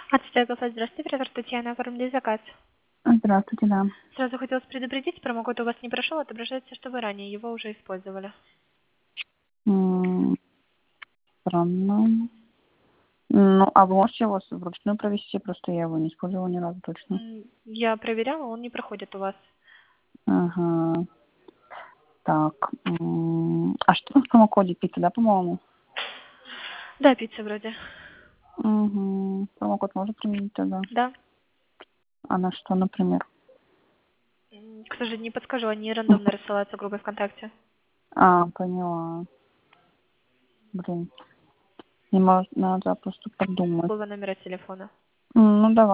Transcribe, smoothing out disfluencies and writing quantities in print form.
Здравствуйте, оператор Татьяна, оформили заказ. Здравствуйте, да. Сразу хотелось предупредить, промокод у вас не прошел, отображается, что вы ранее его уже использовали. М, Странно. Ну, а вы можете его вручную провести? Просто я его не использовала ни разу точно. Я проверяла, он не проходит у вас. Ага. Так. А что в промокоде пицца, да, по-моему? Да, пицца вроде. Угу. Промокод можно применить тогда? Да. А на что, например? К сожалению, не подскажу, они рандомно рассылаются в группе ВКонтакте. Поняла. Блин. Не может, надо просто подумать. Какого номера телефона? Ну, давай.